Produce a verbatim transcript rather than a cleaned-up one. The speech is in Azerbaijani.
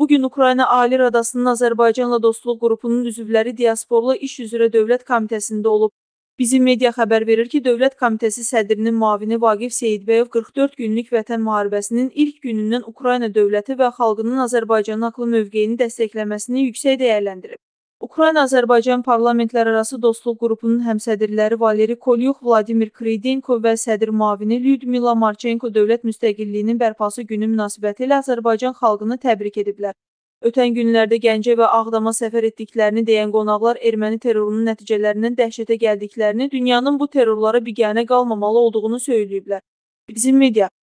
Bugün Ukrayna Ali Radasının Azərbaycanla Dostluq qrupunun üzvləri diasporlu iş üzrə Dövlət Komitəsində olub. Bizim media xəbər verir ki, Dövlət Komitəsi sədrinin müavini Vaqif Seyidbəyov qırx dörd günlük Vətən müharibəsinin ilk günündən Ukrayna dövləti və xalqının Azərbaycan haqlı mövqeyini dəstəkləməsini yüksək dəyərləndirib. Ukrayna-Azərbaycan parlamentlərarası Dostluq qrupunun həmsədrləri Valeri Kolyux, Vladimir Kridenko və sədr müavini Lyudmila Marchenko Dövlət müstəqilliyinin bərpası günü münasibətilə Azərbaycan xalqını təbrik ediblər. Ötən günlərdə Gəncə və Ağdama səfər etdiklərini deyən qonaqlar erməni terrorunun nəticələrindən dəhşətə gəldiklərini, dünyanın bu terrorlara biganə qalmamalı olduğunu söyləyiblər. Bizim media